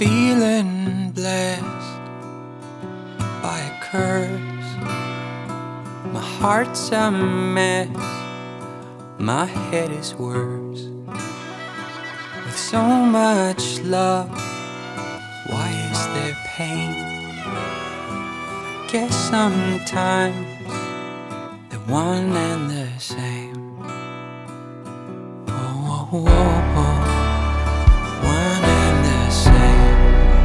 feeling blessed by a curse. My heart's a mess, my head is worse. With so much love, why is there pain? Guess sometimes they're one and the same. Oh, oh, oh, oh. One and the same.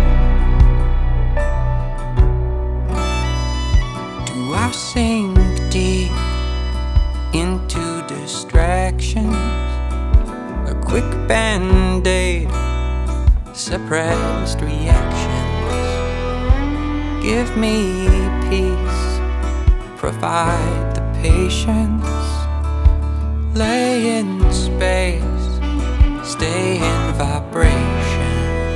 Do I sink deep into distractions? A quick band-aid, suppressed reactions. Give me peace, provide the patience. Lay in space, stay in vibration.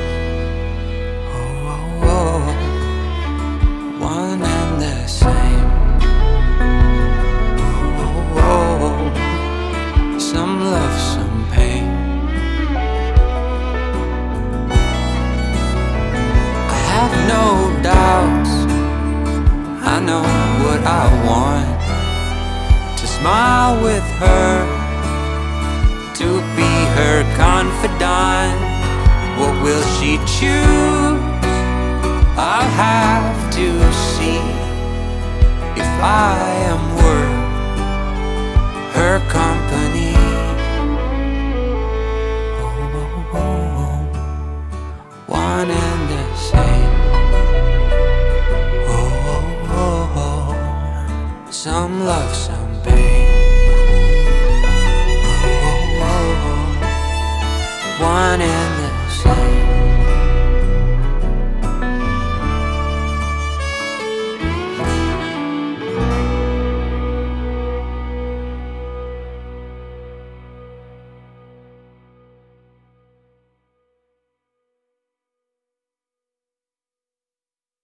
Oh, oh, oh. One and the same. Oh, oh, oh. Some love, some pain. I have no doubts, I know what I want. To smile with her, to be her confidant. What will she choose? I'll have to see if I